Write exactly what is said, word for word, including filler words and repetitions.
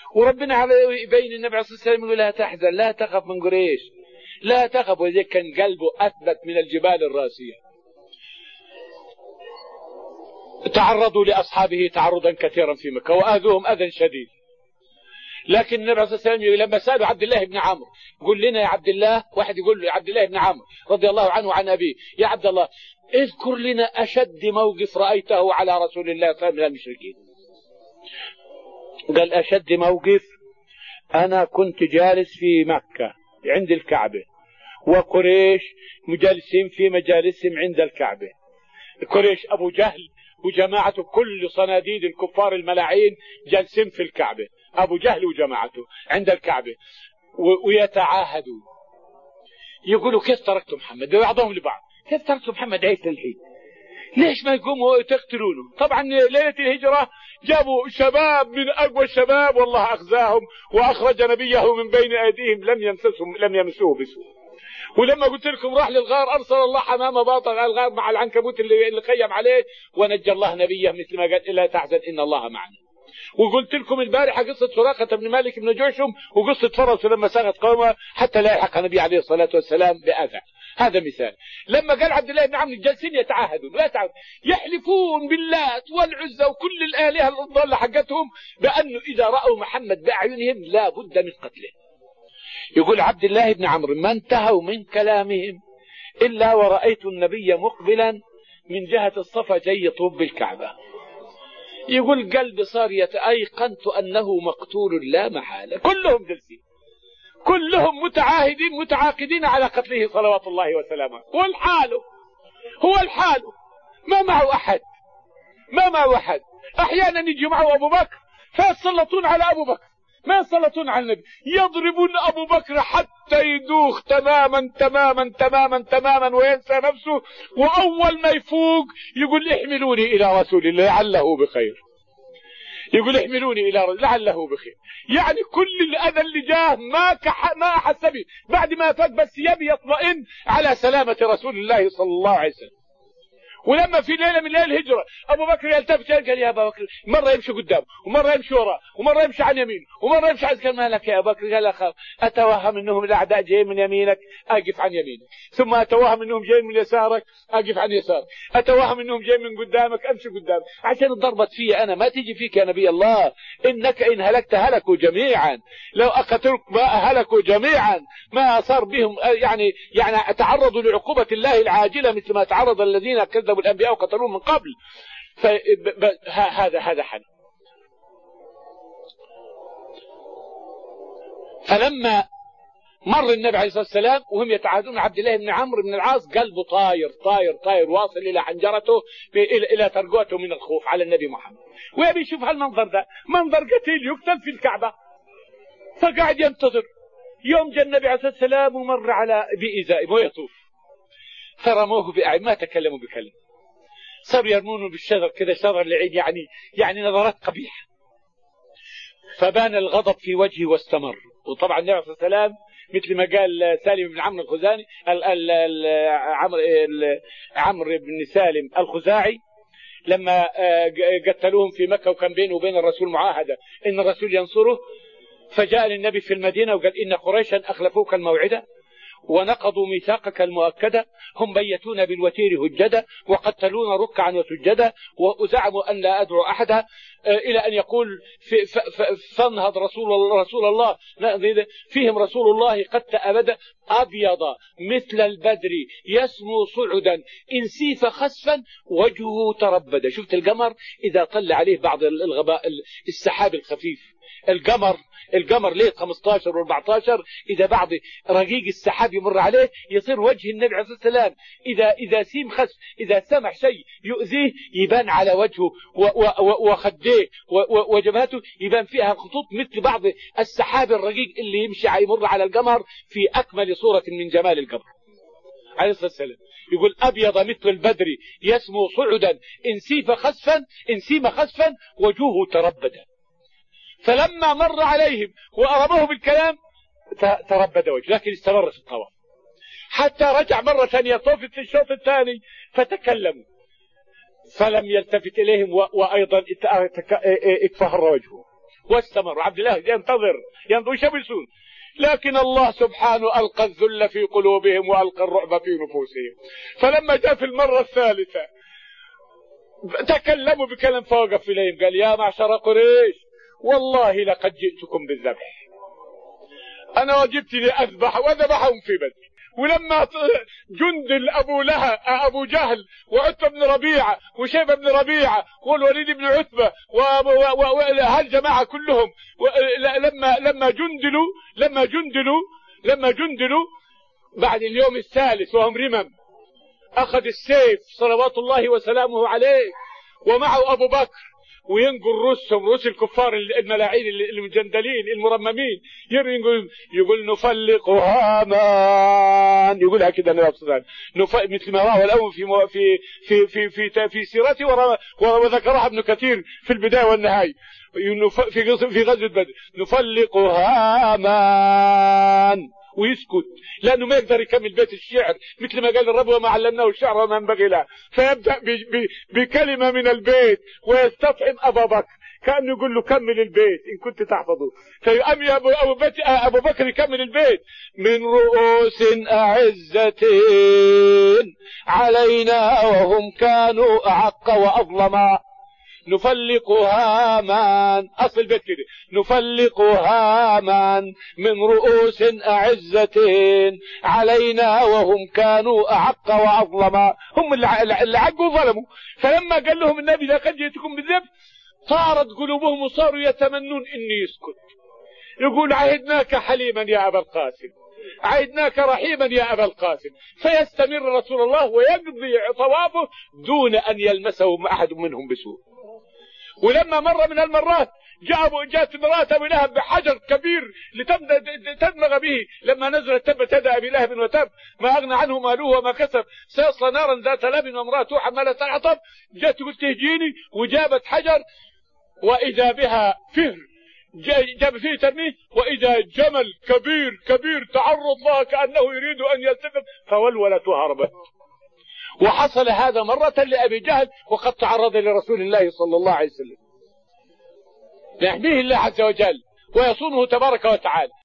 وربنا على يبين النبي عليه الصلاة والسلام يقول لا تحزن لا تخف من قريش لا تخف، وذلك كان قلبه أثبت من الجبال الراسية. تعرضوا لأصحابه تعرضا كثيرا في مكة وآذوهم أذى شديد، لكن النبي عليه الصلاة والسلام لما سألوا عبد الله بن عمرو قل لنا يا عبد الله، واحد يقول له عبد الله بن عمرو رضي الله عنه وعن أبيه يا عبد الله اذكر لنا أشد موقف رأيته على رسول الله صلى الله عليه وسلم من المشركين. قال أشد موقف أنا كنت جالس في مكة عند الكعبة وقريش مجالسين في مجالسهم عند الكعبة، قريش أبو جهل وجماعته كل صناديد الكفار الملاعين جالسين في الكعبة، أبو جهل وجماعته عند الكعبة ويتعاهدوا يقولوا كيف تركت محمد، بعضهم لبعض كيف تركت محمد عيسى للحين، ليش ما يقوموا تقتلونه؟ طبعا ليلة الهجرة جابوا شباب من أقوى الشباب والله أخزاهم وأخرج نبيه من بين أيديهم لم يمسسهم لم يمسوه بسوء. ولما قلت لكم راح للغار أرسل الله حمامة باطغ الغار مع العنكبوت اللي, اللي خيم عليه ونجى الله نبيه مثل ما قال إلا تحزن إن الله معنا. وقلت لكم البارحة قصة سراقة بن مالك بن جوشم وقصة فرس لما ساقت قومه حتى لا يلحق النبي عليه الصلاة والسلام بأذى. هذا مثال. لما قال عبد الله بن عمرو جالسين يتعاهدون لا يتعاهدون يحلفون باللات والعزى وكل الآلهة الضالة حقتهم بأنه إذا رأوا محمد بأعينهم لا بد من قتله. يقول عبد الله بن عمرو ما انتهوا من كلامهم إلا ورأيت النبي مقبلا من جهة الصفا جاي يطوف بالكعبة. يقول قلبي صار يتأيقنت أنه مقتول لا محالة. كلهم جالسين كلهم متعاهدين متعاقدين على قتله صلوات الله وسلامه. هو الحال هو الحال ما معه أحد ما معه أحد. أحيانا يجي معه أبو بكر فيسلطون على أبو بكر ما يسلطون على النبي يضربون أبو بكر حتى يدوخ تماما تماما تماما تماما وينسى نفسه، وأول ما يفوق يقول احملوني إلى رسول الله لعله بخير. يقول احملوني إلى رسول لعله بخير. يعني كل الأذى اللي جاه ما كح... ما أحس به بعد ما فاق بس يبي يطمئن على سلامة رسول الله صلى الله عليه وسلم. ولما في ليلة من ليالي الهجرة أبو بكر يلتفت قال يا أبا بكر مرة يمشي قدام ومرة يمشي وراء ومرة يمشي عن يمين ومرة يمشي عن قال ما لك يا أبا بكر؟ قال أخاف أتوهم أنهم الأعداء جايين من يمينك أقف عن يمينك، ثم أتوهم أنهم جايين من يسارك أقف عن يسارك، أتوهم أنهم جايين من قدامك أمشي قدامك، عشان ضربت في أنا ما تيجي فيك يا نبي الله. إنك إن هلكت هلكوا جميعا، لو أقتلك ما هلكوا جميعا، ما صار بهم يعني يعني تعرضوا لعقوبة الله العاجلة مثل ما تعرض الذين كذبوا الأنبياء وقتلوهم من قبل. فهذا هذا حل. فلما مر النبي عليه الصلاة والسلام وهم يتعاهدون عبد الله بن عمرو بن العاص قلبه طاير طاير طاير واصل إلى حنجرته إلى إلى ترقوته من الخوف على النبي محمد، ويبي يشوف هالمنظر ده منظر قتيل يقتل في الكعبة. فقاعد ينتظر يوم جاء النبي عليه الصلاة والسلام ومر على بإزائه ويطوف فرموه بأعين ما تكلموا بكلمة، صاروا يرمونه بالشذر كذا شذر العين يعني يعني نظرات قبيحة. فبان الغضب في وجهه واستمر. وطبعا النبي عليه الصلاة والسلام مثل ما قال سالم بن عمرو الخزاني عمرو عمرو بن سالم الخزاعي لما قتلوهم في مكة وكان بينه وبين الرسول معاهدة إن الرسول ينصره، فجاء للنبي في المدينة وقال إن قريشا أخلفوك الموعدة ونقضوا ميثاقك المؤكدة، هم بيتون بالوتير هجدا وقتلون ركعا وسجدا وزعموا أن لا أدعو أحدا إلى أن يقول فانهض رسول الله رسول الله فيهم رسول الله قد تأبد أبيض مثل البدر يسمو صعدا إن سيف خسفا وجهه تربد. شفت القمر إذا طل عليه بعض الغباء السحاب الخفيف، القمر القمر ليه خمسة عشر وأربعة عشر إذا بعض رقيق السحاب يمر عليه يصير وجه النبي عليه الصلاة والسلام إذا إذا سيم خس إذا سمح شيء يؤذيه يبان على وجهه وخديه وجبهته يبان فيها خطوط مثل بعض السحاب الرقيق اللي يمشي يمر على القمر في أكمل صورة من جمال القمر عليه الصلاة والسلام. يقول أبيض مثل البدر يسمو صعدا إن سيف خسفا إن سيم خسفا وجهه تربدا. فلما مر عليهم وأرموه بالكلام تربد وجهه، لكن استمر في الطواف حتى رجع مرة ثانية طوف في الشوط الثاني فتكلموا فلم يلتفت إليهم وأيضا اكفهر وجهه واستمر. عبد الله ينتظر ينظر يشبسون، لكن الله سبحانه ألقى الذل في قلوبهم وألقى الرعب في نفوسهم. فلما جاء في المرة الثالثة تكلموا بكلام فوقف إليهم قال: يا معشر قريش والله لقد جئتكم بالذبح، أنا وجبتني أذبح وذبحهم في بدر. ولما جندل أبو لهب أبو جهل وعتبة بن ربيعة وشيبة بن ربيعة والوليد بن عتبة وهالجماعة كلهم لما لما جندلوا لما جندلوا لما جندلوا بعد اليوم الثالث وهم رمم، أخذ السيف صلوات الله وسلامه عليه ومعه أبو بكر وينقل رؤوسهم رؤوس الكفار الملاعين المجندلين المرممين، يقول يقول نفلق هامان، يقولها كده النبي صلى الله عليه وسلم مثل ما رواه الأول في في في في في, في سيرته وذكرها ابن كثير في البداية والنهاية في في غزوة بدر. نفلق هامان ويسكت لأنه ما يقدر يكمل بيت الشعر، مثل ما قال الرب: وما علمناه الشعر وما ينبغي له. فيبدأ بكلمة من البيت ويستفهم أبا بكر كأنه يقول له كمل البيت إن كنت تحفظه. فيقام يا أبو, أبو, أبو بكر يكمل البيت: من رؤوس أعزة علينا وهم كانوا أعق وأظلما. نفلق هامان، أصل البيت كده: نفلق هامان من رؤوس أعزة علينا وهم كانوا أعق وأظلما. هم اللي عقوا ظلموا. فلما قال لهم النبي: لقد جئتكم بالذبح، طارت قلوبهم وصاروا يتمنون إني يسكت. يقول: عهدناك حليما يا أبا القاسم، عهدناك رحيما يا أبا القاسم. فيستمر رسول الله ويقضي طوافه دون أن يلمسه أحد منهم بسوء. ولما مرة من المرات جاء جاءت امرأة أبي لهب بحجر كبير لتدمغ به، لما نزلت تبت يدا أبي لهب وتب ما أغنى عنه ماله وما كسب سيصلى نارا ذات لهب وامرأته حمالة الحطب. جاءت قلت تهجيني وجابت حجر وإذا بها فهر جاب فيه ترميه، وإذا جمل كبير كبير تعرض لها كأنه يريد أن يلتفت فولولت وهربت. وحصل هذا مرة لأبي جهل وقد تعرض لرسول الله صلى الله عليه وسلم. يحميه الله عز وجل ويصونه تبارك وتعالى.